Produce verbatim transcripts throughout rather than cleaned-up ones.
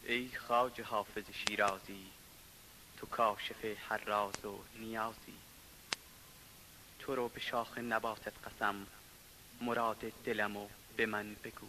ای خواجه حافظ شیرازی، تو کاشف هر راز و نیازی. تو رو به شاخ نباتت قسم، مراد دلمو به من بگو.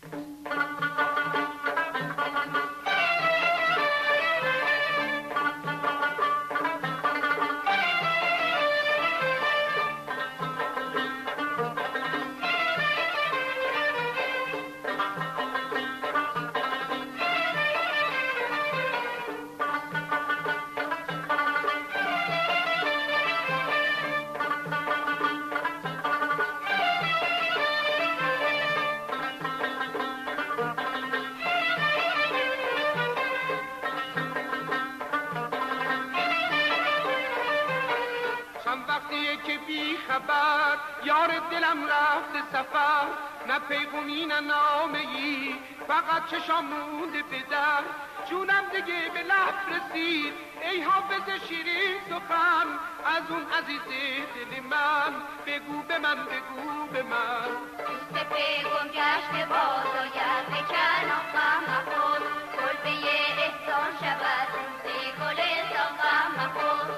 که بی خبر یار دلم رفت سفر، نه پیغومی نه نامه ای، فقط چشام مونده به در. جونم دیگه به لب رسید ای حافظ شیرین سخن، از اون عزیز دل من بگو به من، بگو به من. دوست پیغام گشت باز آید به کنار غم مخور، کلبه احسان شود روز گلستان غم مخور.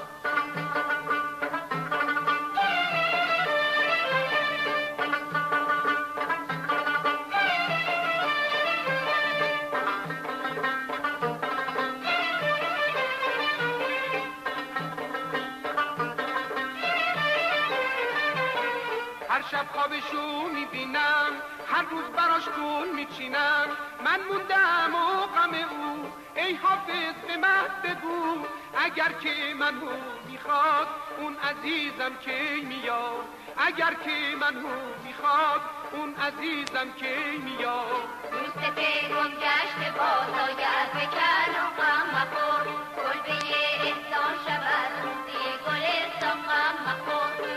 هر شب خوابشو میبینم، هر روز براش گل میچینم، من موندم و غم او. ای حافظ به من بگو اگر که منو میخواد اون عزیزم کی میاد، اگر که منو میخواد اون عزیزم کی میاد. دوست پیغام گشت باز آید به کنار غم مخور، کلبه احسان شود روزی گلستان غم مخور.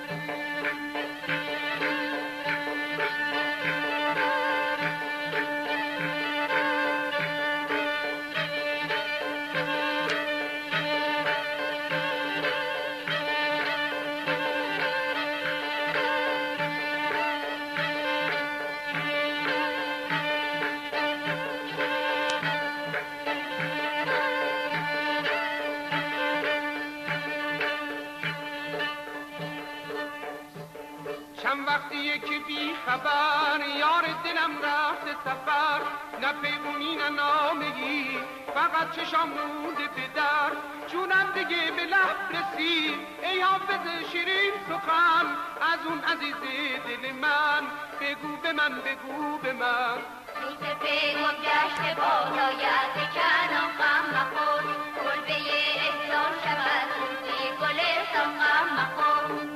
چند وقتیه که بی خبر یار دلم رفت سفر، نه پیغومی نه نامه ای، فقط چشام مونده به در. جونم دیگه به لب رسید ای حافظ شیرین سخن، از اون عزیز دل من بگو به من، بگو به من. دوست پیغام گشت باز آید به کنار غم مخور، کلبه احسان شود روزی گلستان غم مخور.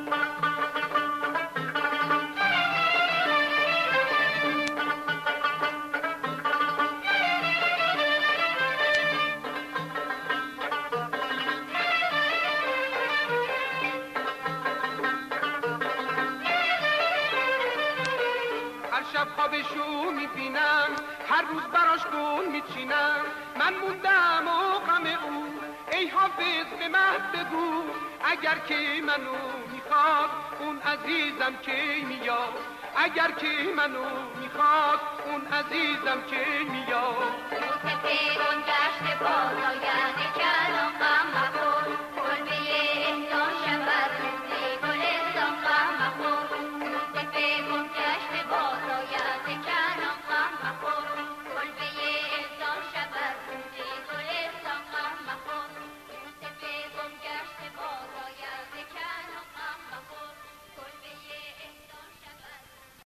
شب خوابشو میبینم، هر روز براش گل میچینم، من موندم و غم او. ای حافظ به من بگو اگر که منو میخواد اون عزیزم کی میاد، اگر که منو میخواد اون عزیزم کی میاد.